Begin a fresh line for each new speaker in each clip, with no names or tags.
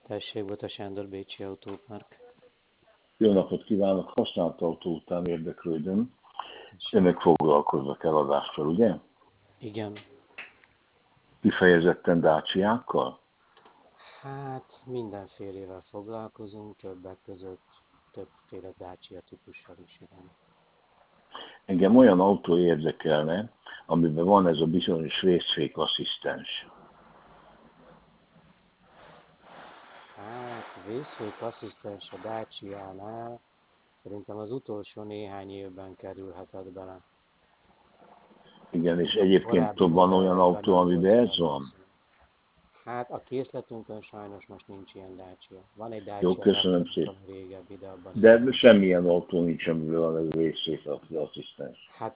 Tessék, Bota Sándor, Bécsi Autópark.
Jó napot kívánok! Használt autó után érdeklődöm.
Tessék.
Önök foglalkoznak eladással, ugye?
Igen.
Kifejezetten Dacia-kkal?
Hát mindenfélével foglalkozunk, többek között többféle Dacia típussal is, igen.
Engem olyan autó érdekelne, amiben van ez a bizonyos részfékasszisztens.
Hát vészfék asszisztens a Dacia-nál szerintem az utolsó néhány évben kerülhetett bele.
Igen, és egyébként
Korábbi
van olyan
modellekben
autó,
nem volt
amiben
ilyen
ez van?
valószínű. Hát a készletünkön sajnos most nincs ilyen Dacia. Van egy
Jó,
Dacia
köszönöm
Duster,
szépen.
ami régebbi, de abban nincs.
De semmilyen autó nincs, amiben van ez a részfékasszisztens.
Hát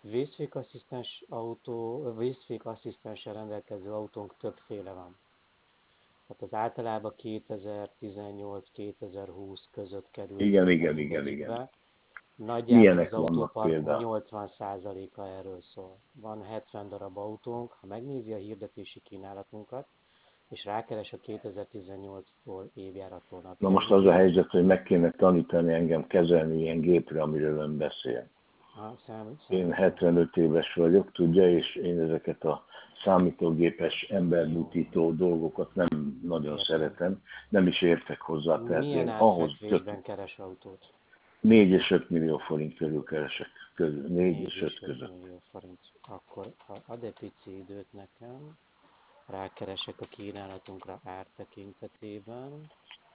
vészfékasszisztenssel rendelkező autónk többféle van. Tehát az általában 2018-2020 között került
Igen,
bele
igen, igen, igen.
mindegyikbe. Nagyjából
Milyenek
az
vannak
autóparkunk
például?
80%-a erről szól. Van 70 darab autónk, ha megnézi a hirdetési kínálatunkat, és rákeres a 2018-tól évjárattól
Na most az a
napjainkra.
helyzet, hogy meg kéne tanítani engem kezelni ilyen gépre, amiről ön beszél. Én
Számítógép.
75 éves vagyok, tudja, és én ezeket a számítógépes
Jó,
emberbutító dolgokat nem nagyon
értem.
szeretem, nem is értek hozzá, tehát
Milyen
én ahhoz csak
árfekvésben keres autót?
4 és 5 millió forint körül keresek, 4
4
és 5
és 5
között.
millió forint. Akkor ha ad egy pici időt nekem, rákeresek a kínálatunkra ár tekintetében.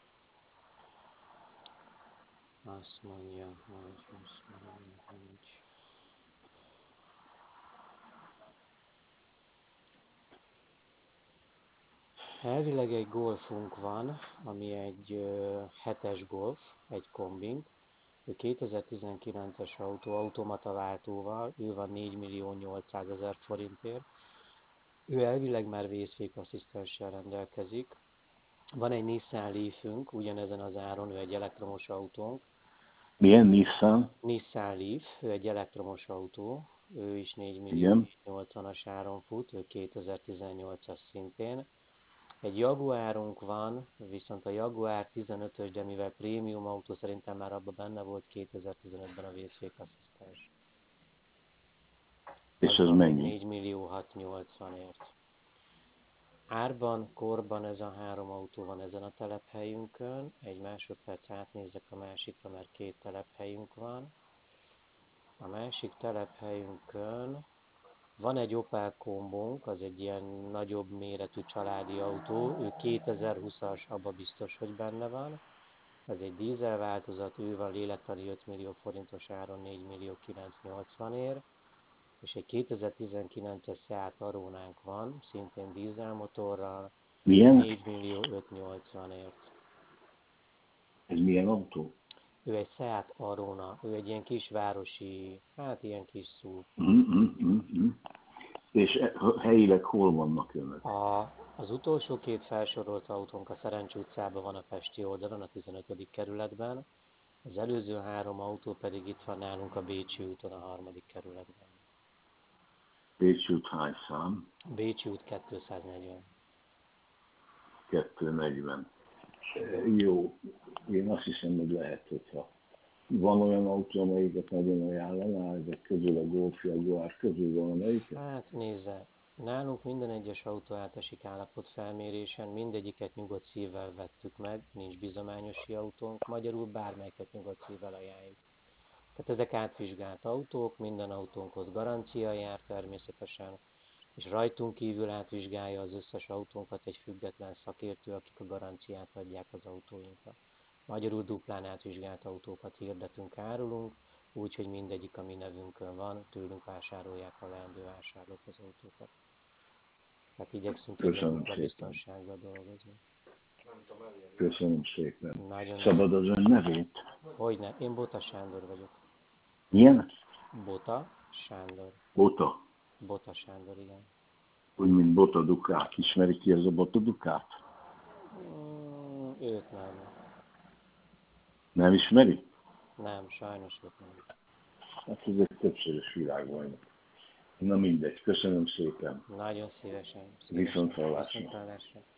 Azt mondja, hogy 21. Elvileg egy golfunk van, ami egy 7-es golf, egy kombink. Ő 2019-es autó, automata váltóval, ő van 4 millió 800 ezer forintért. Ő elvileg már vészfékasszisztenssel rendelkezik. Van egy Nissan Leafünk, ugyanezen az áron, ő egy elektromos autónk.
Milyen Nissan?
Nissan Leaf, ő egy elektromos autó, ő is 4 millió
Igen.
80-as áron fut, ő 2018-as szintén. Egy Jaguárunk van, viszont a Jaguár 15-ös, de mivel prémium autó, szerintem már abban benne volt 2015-ben a vészfékasszisztens.
És
Az
ez
van még
mennyi?
4 millió 680-ért. Árban, korban ez a három autó van ezen a telephelyünkön. Egy másodperc átnézek a másikra, mert két telephelyünk van. A másik telephelyünkön van egy Opel Kombónk, az egy ilyen nagyobb méretű családi autó. Ő 2020-as, abba biztos, hogy benne van. Ez egy dízel változat, ő van lélektani 5 millió forintos áron 4 millió 980 ér. És egy 2019-es Seat Aronánk van, szintén dízelmotorral,
Milyen?
4 millió 580-ért.
Ez milyen autó?
Ő egy Seat Arona, ő egy ilyen kisvárosi, hát ilyen kis SUV.
És helyileg hol vannak önök?
Az utolsó két felsorolt autónk a Szerencs utcában van a Pesti oldalon, a 15. kerületben, az előző három autó pedig itt van nálunk a Bécsi úton, a 3. kerületben.
Pécs út hány szám?
Bécsi út 240.
240.
Igen.
Jó, én azt hiszem, hogy lehet, hogyha van olyan autó, amelyiket nagyon ajánlaná, ezek közül a Golf Jaguar közül van amelyiket?
Hát nézze, nálunk minden egyes autó átesik állapotfelmérésen, mindegyiket nyugodt szívvel vettük meg, nincs bizományosi autónk, magyarul bármelyiket nyugodt szívvel ajánljuk. Tehát ezek átvizsgált autók, minden autónkhoz garancia jár természetesen, és rajtunk kívül átvizsgálja az összes autónkat egy független szakértő, akik a garanciát adják az autóinkra. Magyarul duplán átvizsgált autókat hirdetünk, árulunk, úgyhogy mindegyik a mi nevünkön van, tőlünk vásárolják a leendő vásárlók az autókat. Tehát igyekszünk egy ilyen
Köszönöm
dupla
szépen.
biztonsággal dolgozni.
Köszönöm szépen.
Nagyon
Szabad az ön nevét?
Hogyne, én Bota Sándor vagyok.
Milyen?
Bota Sándor.
Bota.
Bota Sándor, igen.
Úgy, mint Bota Dukát. Ismeri ki ez a Bota Dukát?
Őt nem.
Nem ismeri?
Nem, sajnos őt nem.
Hát ez egy többszörös világbajnok. Na mindegy, köszönöm szépen.
Nagyon szívesen, szívesen.
Viszont hallásra.
Viszontlátásra.